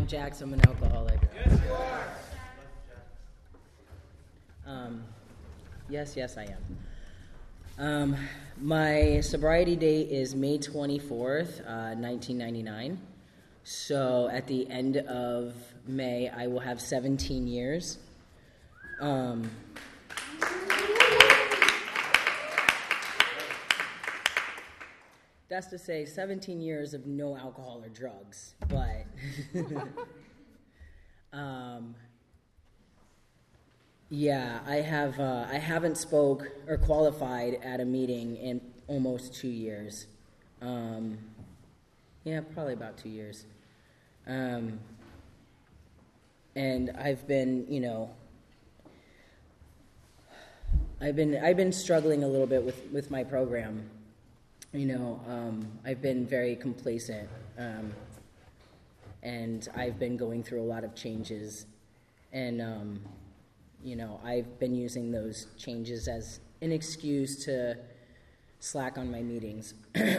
I'm Jax. I'm an alcoholic. Yes, you are. Yes, I am. My sobriety date is May 24th, 1999. So at the end of May, I will have 17 years. That's to say 17 years of no alcohol or drugs, but yeah, I haven't spoke or qualified at a meeting in almost 2 years. Yeah, probably about 2 years. And I've been, I've been struggling a little bit with my program. I've been very complacent, and I've been going through a lot of changes, and, I've been using those changes as an excuse to slack on my meetings.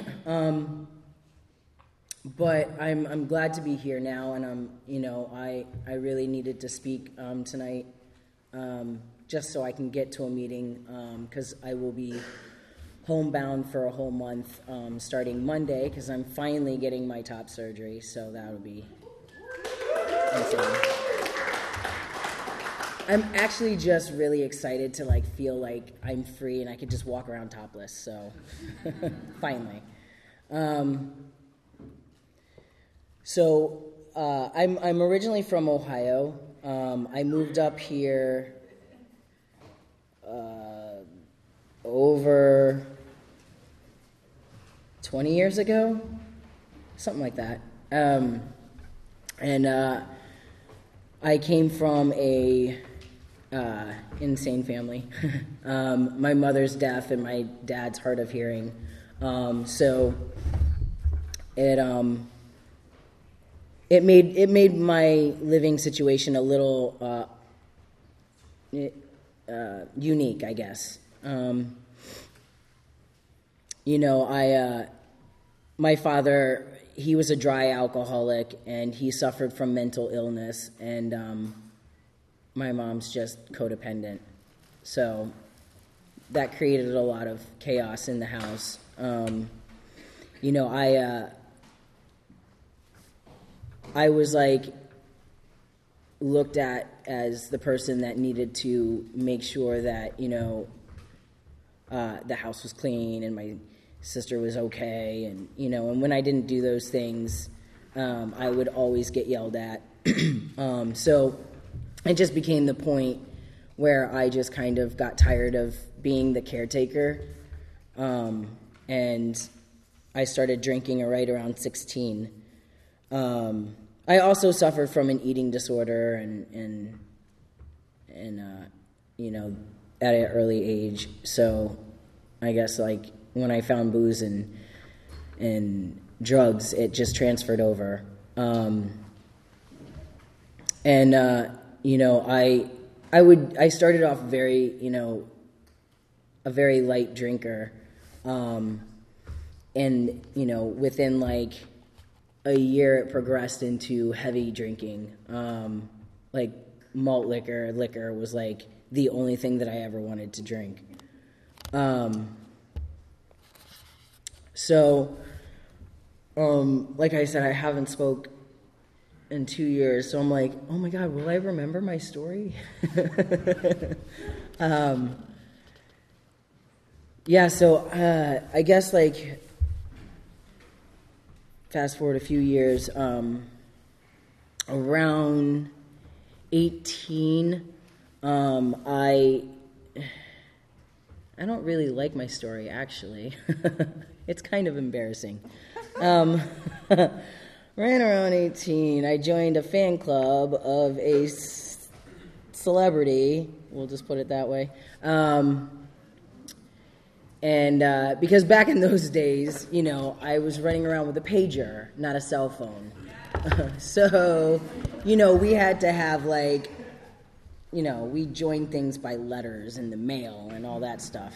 But I'm glad to be here now, and I really needed to speak tonight, just so I can get to a meeting, because I will be homebound for a whole month, starting Monday, because I'm finally getting my top surgery, so that'll be insane. I'm actually just really excited to feel like I'm free and I could just walk around topless, so finally. I'm originally from Ohio. I moved up here over 20 years ago, something like that. I came from a insane family. My mother's deaf and my dad's hard of hearing. So it made my living situation a little unique, I guess. My father, he was a dry alcoholic, and he suffered from mental illness, and my mom's just codependent. So that created a lot of chaos in the house. I was looked at as the person that needed to make sure that, the house was clean and my sister was okay, and when I didn't do those things, I would always get yelled at. So it just became the point where I just kind of got tired of being the caretaker, and I started drinking right around 16. I also suffered from an eating disorder and at an early age. So I guess when I found booze and drugs, it just transferred over. I started off very, a very light drinker. Within a year it progressed into heavy drinking. Malt liquor was the only thing that I ever wanted to drink. Like I said, I haven't spoke in 2 years, so I'm like, oh my God, will I remember my story? I guess fast forward a few years, around 18, I don't really like my story, actually. It's kind of embarrassing. Right around 18, I joined a fan club of a celebrity, we'll just put it that way. Because back in those days, I was running around with a pager, not a cell phone. So, we had to have we joined things by letters in the mail and all that stuff.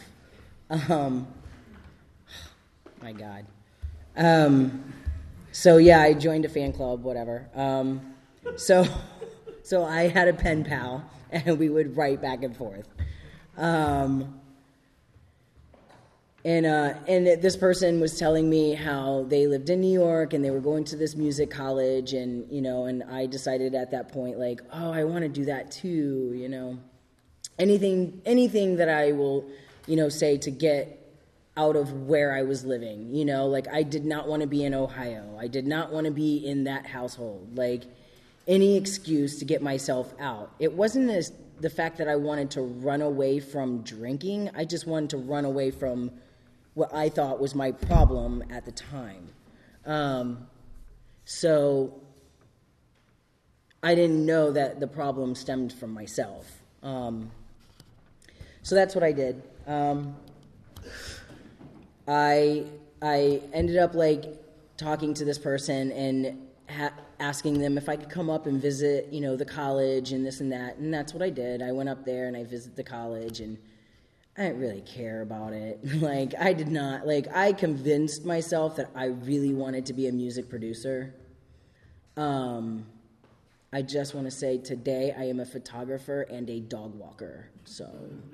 My God. I joined a fan club, whatever. So I had a pen pal, and we would write back and forth. And this person was telling me how they lived in New York and they were going to this music college, and and I decided at that point, like, oh, I want to do that too. Anything that I will, say to get out of where I was living. Like, I did not want to be in Ohio. I did not want to be in that household. Like, any excuse to get myself out. It wasn't the fact that I wanted to run away from drinking. I just wanted to run away from what I thought was my problem at the time. So I didn't know that the problem stemmed from myself. So that's what I did. I ended up talking to this person and asking them if I could come up and visit, the college and this and that. And that's what I did. I went up there and I visited the college, and I didn't really care about it. I did not. I convinced myself that I really wanted to be a music producer. I just want to say today I am a photographer and a dog walker. So,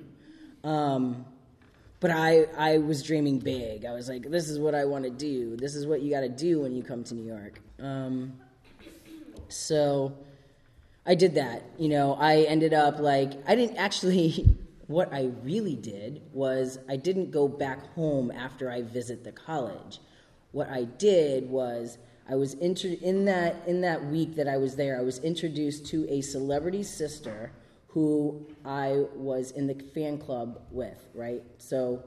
but I was dreaming big. I was like, this is what I want to do. This is what you got to do when you come to New York. So I did that. I ended up I didn't actually, what I really did was I didn't go back home after I visit the college. What I did was I was in that week that I was there, I was introduced to a celebrity sister who I was in the fan club with, right? So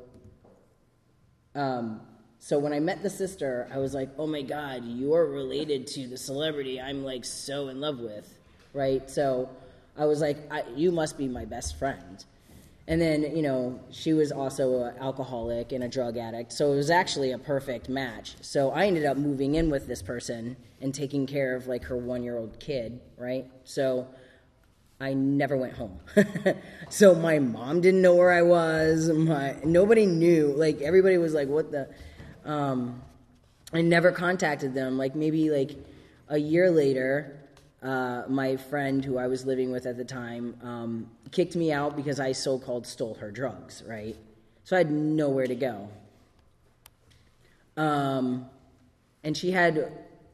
when I met the sister, I was like, oh my God, you're related to the celebrity I'm so in love with, right? So I was like, you must be my best friend. And then, she was also an alcoholic and a drug addict, so it was actually a perfect match. So I ended up moving in with this person and taking care of her 1-year-old kid, right? So I never went home. So my mom didn't know where I was. Nobody knew. Everybody was like, what the... I never contacted them. Maybe a year later, my friend who I was living with at the time kicked me out because I so-called stole her drugs, right? So I had nowhere to go. And she had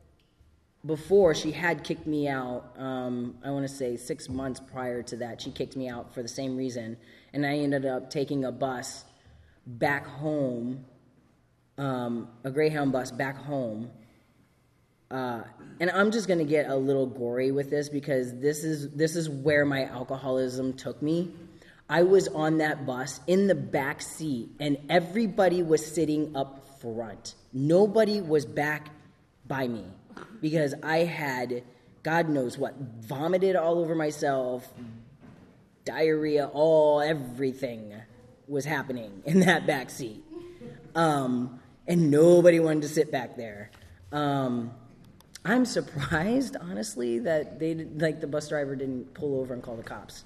kicked me out, I want to say 6 months prior to that. She kicked me out for the same reason. And I ended up taking a bus back home, a Greyhound bus back home. And I'm just going to get a little gory with this because this is where my alcoholism took me. I was on that bus in the back seat, and everybody was sitting up front. Nobody was back by me because I had, God knows what, vomited all over myself, diarrhea, everything was happening in that back seat. And nobody wanted to sit back there. I'm surprised, honestly, that they the bus driver didn't pull over and call the cops.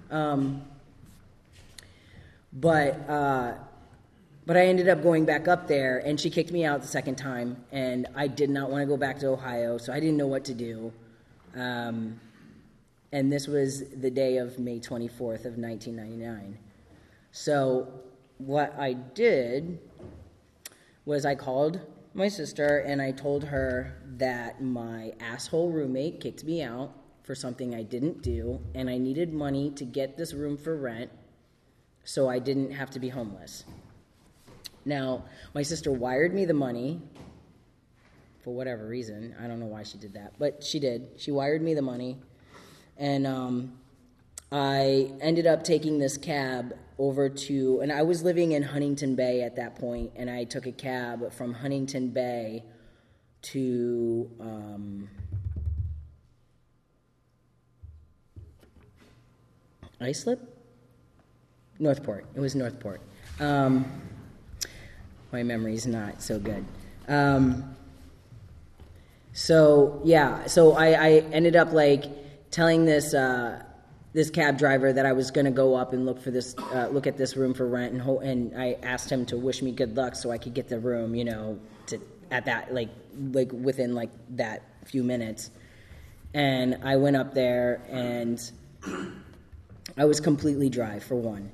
But I ended up going back up there, and she kicked me out the second time, and I did not want to go back to Ohio, so I didn't know what to do. And this was the day of May 24th of 1999. So what I did was I called my sister, and I told her that my asshole roommate kicked me out for something I didn't do, and I needed money to get this room for rent so I didn't have to be homeless. Now, my sister wired me the money for whatever reason. I don't know why she did that, but she did. She wired me the money, and I ended up taking this cab over to, and I was living in Huntington Bay at that point, and I took a cab from Huntington Bay to Islip? Northport. It was Northport. My memory's not so good. So I ended up telling this cab driver that I was going to go up and look at this room for rent, and I asked him to wish me good luck so I could get the room, at that within that few minutes. And I went up there, and I was completely dry, for one.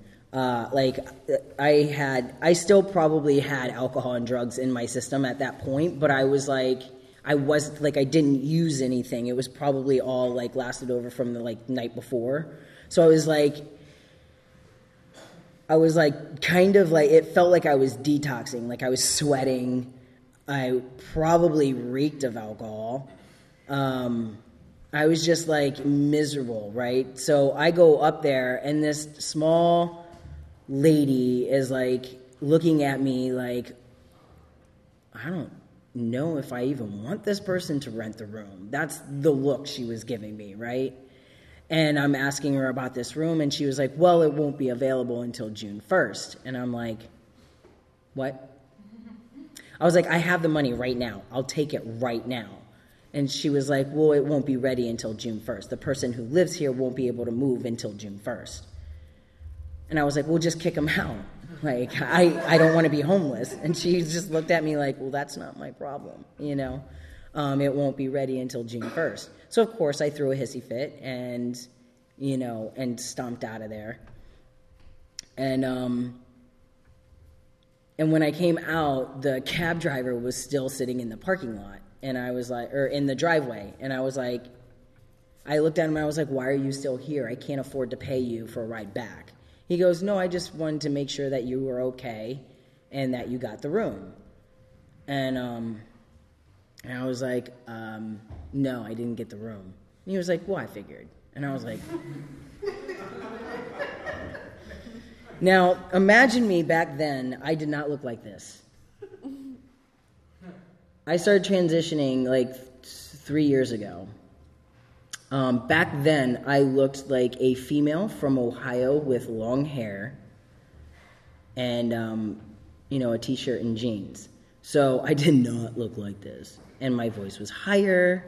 I still probably had alcohol and drugs in my system at that point, but I didn't use anything. It was probably all lasted over from the night before. So it felt like I was detoxing, like I was sweating. I probably reeked of alcohol. I was just miserable, right? So I go up there, and this small lady is looking at me I don't know if I even want this person to rent the room. That's the look she was giving me, right? And I'm asking her about this room, and she was like, well, it won't be available until June 1st. And I'm like, what? I was like, I have the money right now. I'll take it right now. And she was like, well, it won't be ready until June 1st. The person who lives here won't be able to move until June 1st. And I was like, well, just kick them out. I don't want to be homeless. And she just looked at me like, well, that's not my problem, It won't be ready until June 1st. So, of course, I threw a hissy fit and stomped out of there. And when I came out, the cab driver was still sitting in the parking lot. And I was in the driveway. And I was like, I looked at him and I was like, why are you still here? I can't afford to pay you for a ride back. He goes, no, I just wanted to make sure that you were okay and that you got the room. And I was like, no, I didn't get the room. And he was like, well, I figured. And I was like, now, imagine me back then. I did not look like this. I started transitioning 3 years ago. Back then, I looked like a female from Ohio with long hair and, a T-shirt and jeans. So I did not look like this. And my voice was higher.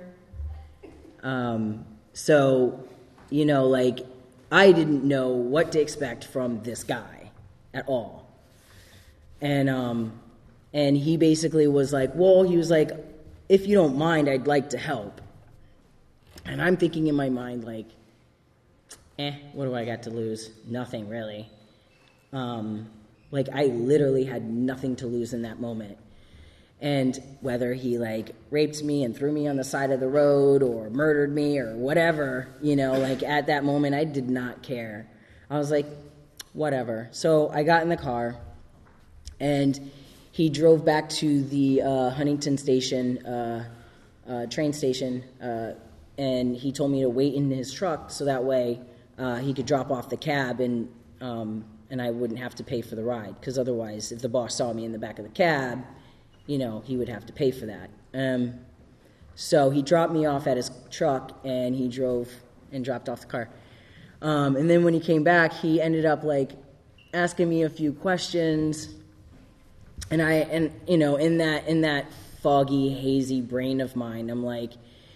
I didn't know what to expect from this guy at all. And he basically was like, well, he was like, if you don't mind, I'd like to help. And I'm thinking in my mind, what do I got to lose? Nothing, really. I literally had nothing to lose in that moment. And whether he, raped me and threw me on the side of the road or murdered me or whatever, at that moment, I did not care. I was like, whatever. So I got in the car, and he drove back to the Huntington Station, train station, and he told me to wait in his truck so that way he could drop off the cab and I wouldn't have to pay for the ride. Because otherwise, if the boss saw me in the back of the cab, he would have to pay for that. So he dropped me off at his truck, and he drove and dropped off the car. And then when he came back, he ended up asking me a few questions. And in that foggy, hazy brain of mine, I'm like,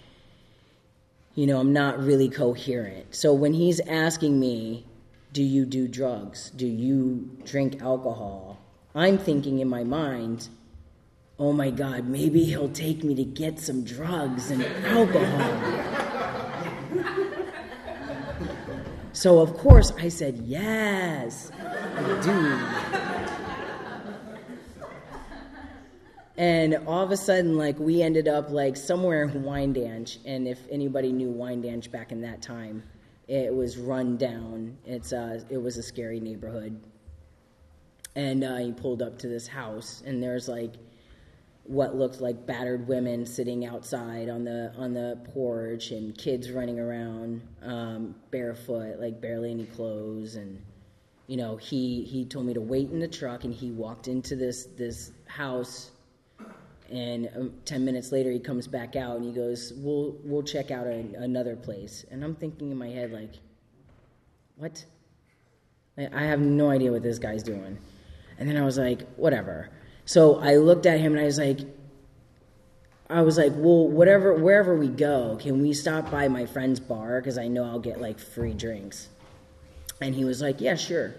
I'm not really coherent. So when he's asking me, do you do drugs? Do you drink alcohol? I'm thinking in my mind, oh my God, maybe he'll take me to get some drugs and alcohol. So of course I said, yes, I do. And all of a sudden, we ended up, somewhere in Wyandanch. And if anybody knew Wyandanch back in that time, it was run down. It was a scary neighborhood. And he pulled up to this house, and there's, what looked like battered women sitting outside on the porch, and kids running around barefoot, barely any clothes. And, he told me to wait in the truck, and he walked into this house. And 10 minutes later, he comes back out, and he goes, we'll check out another place. And I'm thinking in my head, what? I have no idea what this guy's doing. And then I was like, whatever. So I looked at him, and I was like, well, wherever we go, can we stop by my friend's bar? Because I know I'll get, free drinks. And he was like, yeah, sure.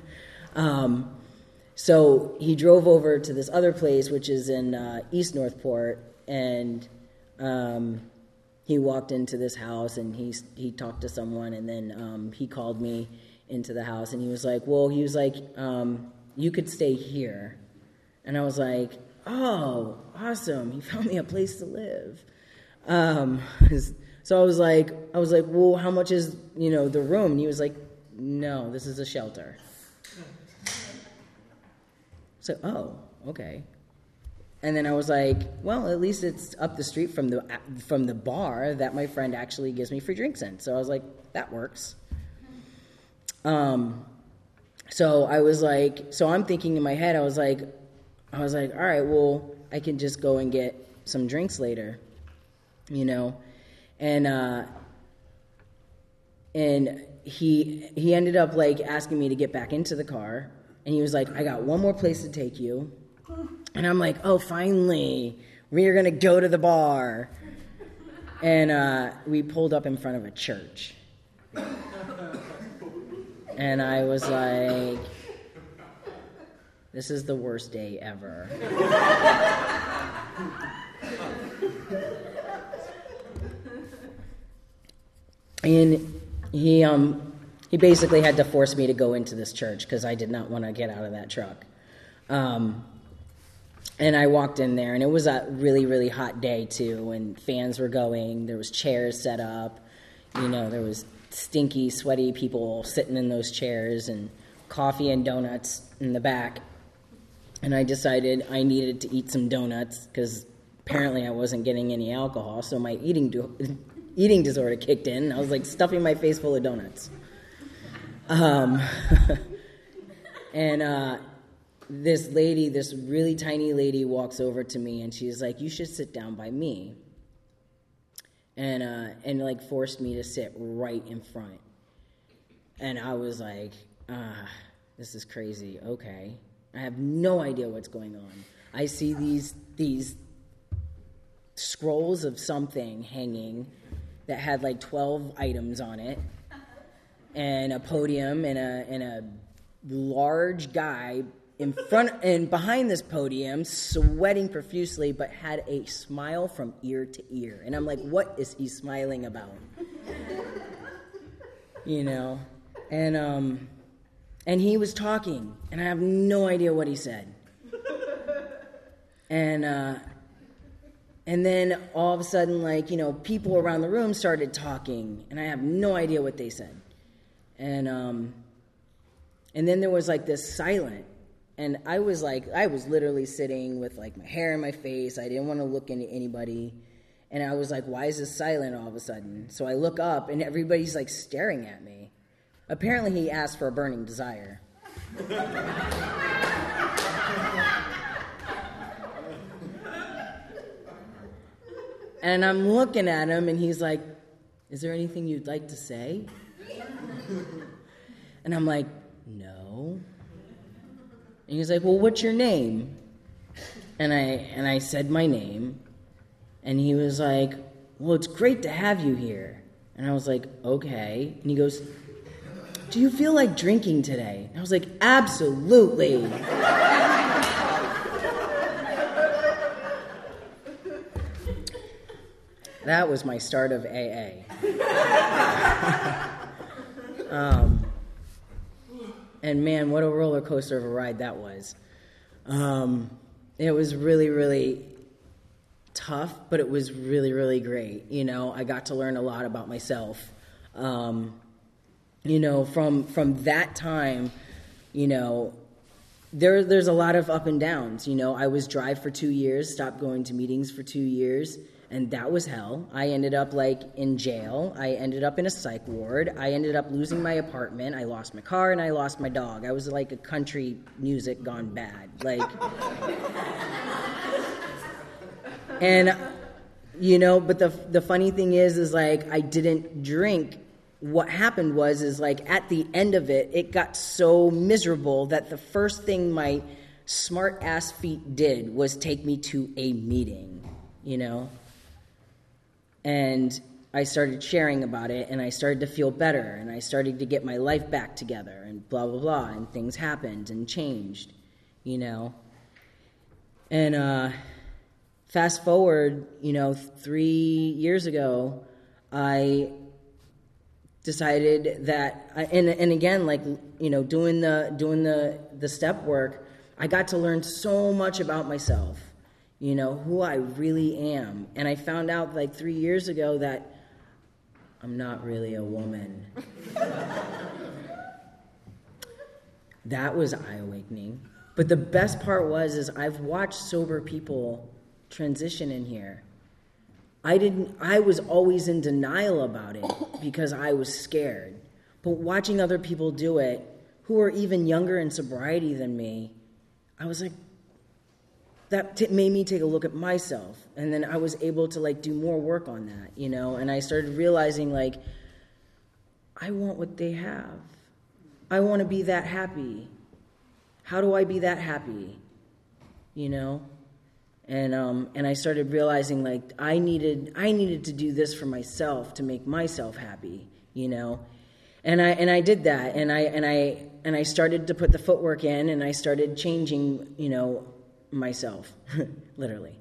So he drove over to this other place, which is in East Northport, and he walked into this house, and he talked to someone, and then he called me into the house, and he was like, you could stay here. And I was like, oh, awesome, he found me a place to live. So I was like, well, how much is, the room? And he was like, no, this is a shelter. So, oh, okay. And then I was like, well, at least it's up the street from the bar that my friend actually gives me free drinks in. So I was like, that works. So I was like, I'm thinking in my head, I was like, all right, well, I can just go and get some drinks later, and he ended up like asking me to get back into the car, and he was like, I got one more place to take you. And I'm like, oh, finally, we're going to go to the bar. And we pulled up in front of a church. And I was like, this is the worst day ever. And he basically had to force me to go into this church because I did not want to get out of that truck. And I walked in there, and it was a really, really hot day, too, and fans were going. There was chairs set up. There was stinky, sweaty people sitting in those chairs and coffee and donuts in the back. And I decided I needed to eat some donuts because apparently I wasn't getting any alcohol, so my eating disorder kicked in. I was, like, stuffing my face full of donuts. This lady, this really tiny lady, walks over to me, and she's like, you should sit down by me. And like forced me to sit right in front. And I was like, this is crazy. Okay. I have no idea what's going on. I see these scrolls of something hanging that had like 12 items on it, and a podium, and a large guy in front and behind this podium, sweating profusely, but had a smile from ear to ear. And I'm like, what is he smiling about? And he was talking, and I have no idea what he said. And then all of a sudden, people around the room started talking, and I have no idea what they said. And then there was like this silence. And I was literally sitting with like my hair in my face. I didn't want to look into anybody. And I was like, why is this silent all of a sudden? So I look up, and everybody's like staring at me. Apparently he asked for a burning desire. And I'm looking at him, and he's like, is there anything you'd like to say? And I'm like, no. And he was like, well, what's your name? And I said my name. And he was like, well, it's great to have you here. And I was like, okay. And he goes, do you feel like drinking today? And I was like, absolutely. That was my start of AA. And man, what a roller coaster of a ride that was. It was really, really tough, but it was really, really great. I got to learn a lot about myself. From that time, there's a lot of up and downs. I was dry for 2 years, stopped going to meetings for 2 years, and that was hell. I ended up in jail. I ended up in a psych ward. I ended up losing my apartment. I lost my car, and I lost my dog. I was like a country music gone bad. And but the funny thing is I didn't drink. What happened was at the end of it, it got so miserable that the first thing my smart ass feet did was take me to a meeting, And I started sharing about it, and I started to feel better, and I started to get my life back together, and blah, blah, blah, and things happened and changed, And fast forward, 3 years ago, I decided that, and again, doing the step work, I got to learn so much about myself, who I really am. And I found out 3 years ago that I'm not really a woman. That was eye-awakening. But the best part is I've watched sober people transition in here. I was always in denial about it because I was scared. But watching other people do it, who are even younger in sobriety than me, I was like, that made me take a look at myself. And then I was able to do more work on that, and I started realizing I want what they have. I want to be that happy. How do I be that happy? And I started realizing I needed to do this for myself to make myself happy, And I did that, and I started to put the footwork in, and I started changing, myself, literally.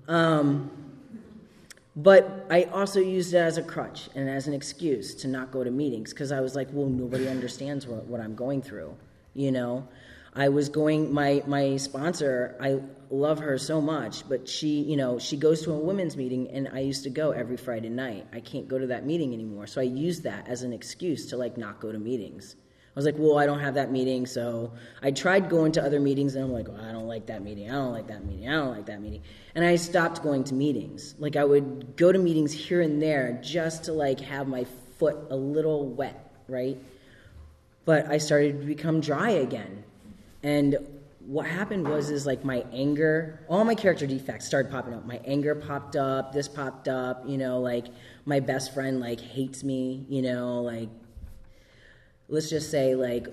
But I also used it as a crutch and as an excuse to not go to meetings because I was like, well, nobody understands what I'm going through, I was going, my sponsor, I love her so much, but she goes to a women's meeting, and I used to go every Friday night. I can't go to that meeting anymore, so I used that as an excuse to not go to meetings. I was like, well, I don't have that meeting, so I tried going to other meetings, and I'm like, I don't like that meeting, I don't like that meeting, I don't like that meeting. And I stopped going to meetings. I would go to meetings here and there just to have my foot a little wet, right? But I started to become dry again. And what happened was my anger, all my character defects started popping up. My anger popped up, this popped up, my best friend hates me, let's just say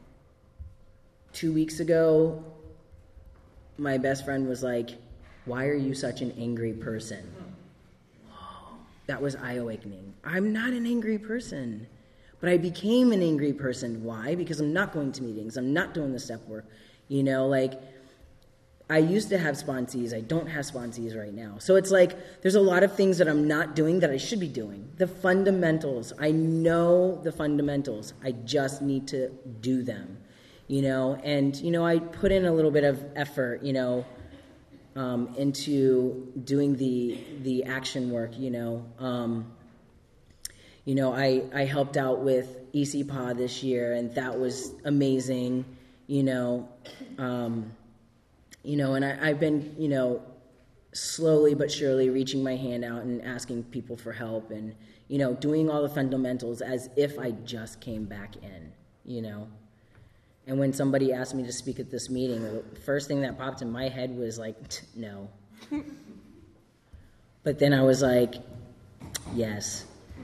2 weeks ago, my best friend was like, why are you such an angry person? Whoa, that was eye-awakening. I'm not an angry person. But I became an angry person. Why? Because I'm not going to meetings. I'm not doing the step work. I used to have sponsees. I don't have sponsees right now. So it's there's a lot of things that I'm not doing that I should be doing. The fundamentals. I know the fundamentals. I just need to do them. And, I put in a little bit of effort, into doing the action work, I helped out with ECPA this year, and that was amazing, and I've been, slowly but surely reaching my hand out and asking people for help and, doing all the fundamentals as if I just came back in, And when somebody asked me to speak at this meeting, the first thing that popped in my head was no. But then I was like, yes.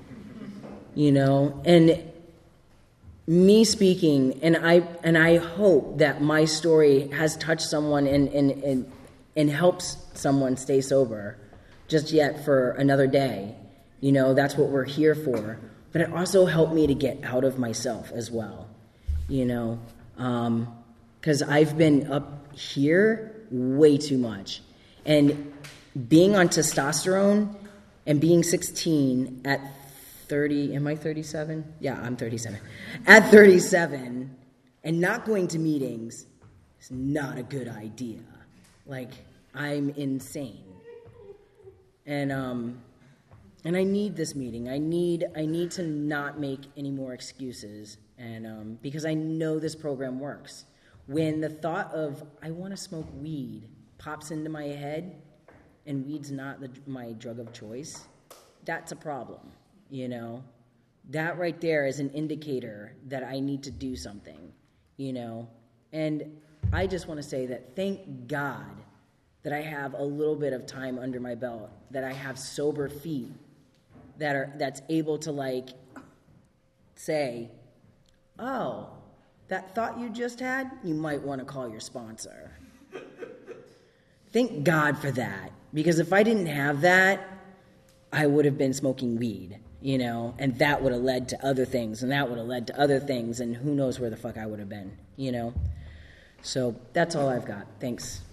And me speaking, and I hope that my story has touched someone and helps someone stay sober just yet for another day. That's what we're here for. But it also helped me to get out of myself as well, because I've been up here way too much. And being on testosterone and being 16 at 30, am I 37? Yeah, I'm 37. At 37, and not going to meetings is not a good idea. I'm insane. And I need this meeting. I need to not make any more excuses, and because I know this program works. When the thought of, I want to smoke weed, pops into my head, and weed's not my drug of choice, that's a problem. That right there is an indicator that I need to do something, and I just want to say that thank God that I have a little bit of time under my belt, that I have sober feet that's able to say, oh, that thought you just had, you might want to call your sponsor. Thank God for that, because if I didn't have that, I would have been smoking weed, and that would have led to other things, and that would have led to other things, and who knows where the fuck I would have been, So that's all I've got. Thanks.